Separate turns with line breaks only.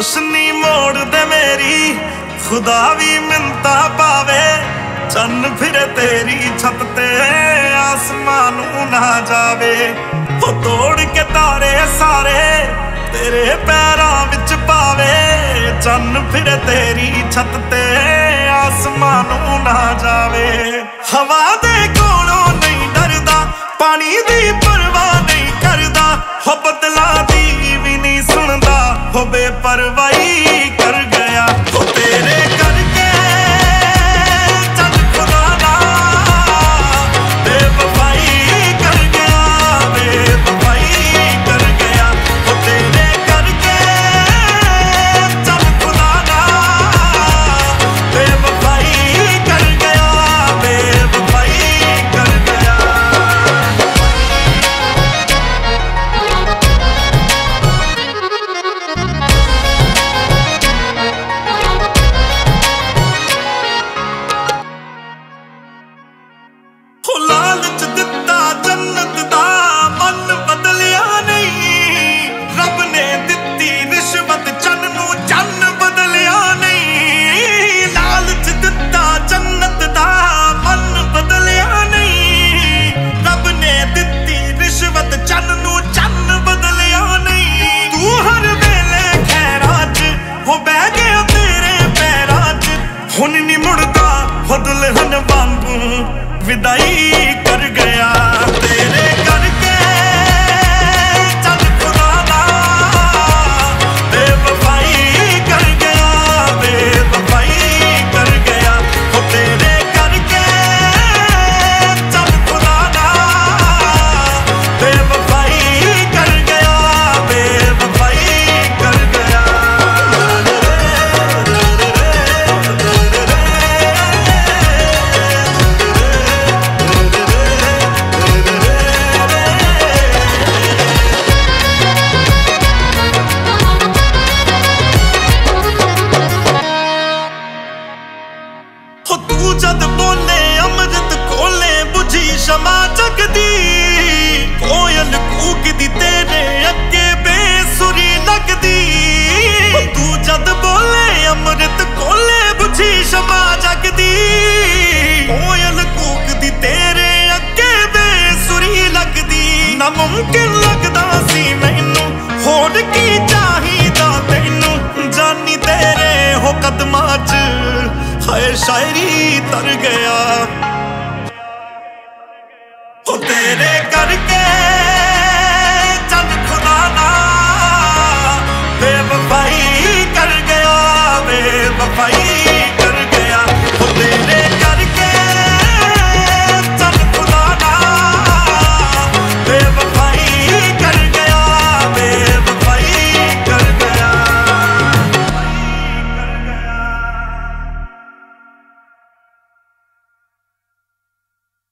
रोशनी मोड़ दे मेरी, खुदा भी मिन्नता पावे। चन्न फिरे तेरी छत ते आसमान ना जावे। हो तोड़ के तारे सारे तेरे पैरां विच पावे। चन्न फिरे तेरी छत ते आसमान ना जावे। हवा दे कोलों नहीं डरदा, पानी दी परवाह नहीं करदा। हो बदला दी भी नहीं सुनदा, हो बेपरवाही कर गया। हो तेरे करके चल खुदा ना बेवफाई कर गया, बेवफाई कर गया। हो तेरे करके चल खुदा ना बेवफाई कर गया, बेवफाई कर गया। हो लालच दिता जन्नत दा मन बदलिया नहीं। रब ने दिती रिश्वत चन्न नू चन्न बदलिया नहीं। लालच दिता जन्नत दा मन बदलिया नहीं। रब ने दिती रिश्वत चन्न नू चन्न बदलिया नहीं। तू हर वेले खैरां च हो बह गया तेरे पैरां च। हुण नहीं मुड़दा हो दुल्हन वांगू विदाई कर गया। तेरे करके चल खुदा ना बेवफाई कर गया, बेवफाई कर गया। हो तेरे करके चल खुदा ना बेवफाई कर गया, बेवफाई कर गया। हो तू जद बोले अमृत कोले बुझी शमा जगदी। कोयल कूकदी तेरे अगे बेसुरी लगदी। हो तू जद बोले अमृत कोले बुझी शमा जगदी। कोयल कूकदी तेरे अगे बेसुरी लगदी। नामुमकिन लगदा सी मैनू, होर की चाहिदा तैनू। जानी तेरे हो कदमां च हाय शायरी तर गया।